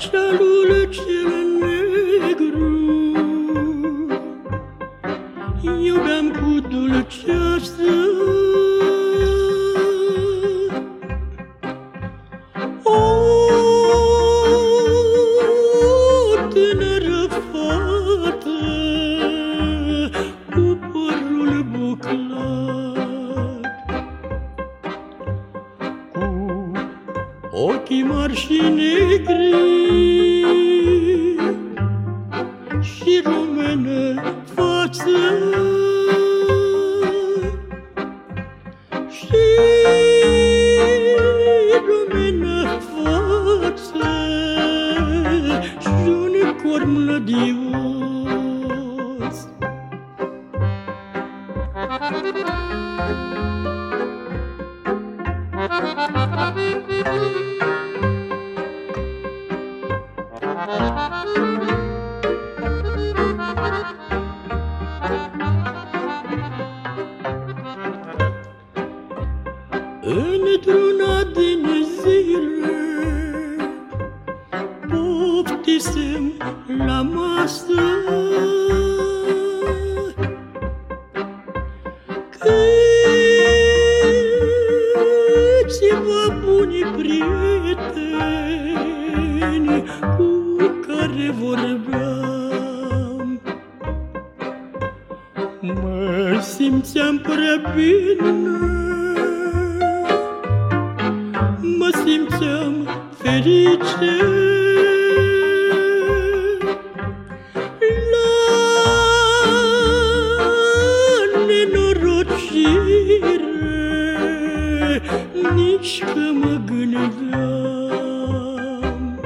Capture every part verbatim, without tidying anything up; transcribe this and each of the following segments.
cealul cel negru iubeam cu dulceață. O tânără fată cu părul buclat, cu ochii mari și negri și rumenă față, și rumenă față și un corp mlădios. Într-una din zile poftisem la masă, câțiva buni prieteni cu care vorbeam. Mă simțeam prea bine, mă simțeam ferice. La nenorocire nici că mă gândeam.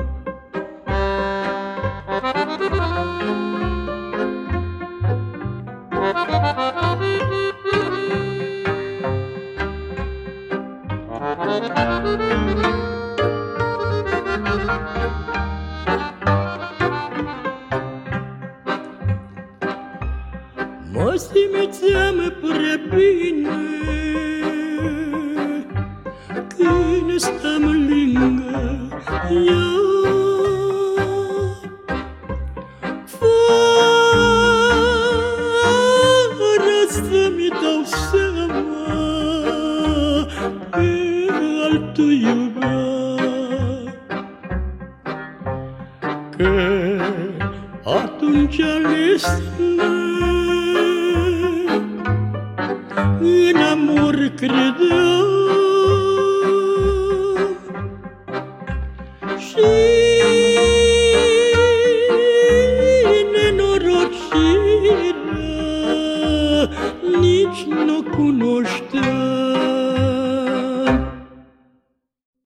Mă simțeam prea bine când stam lângă ea, fără să-mi dau seama pe altul iubea. Că atunci ales-ne în amor credeam.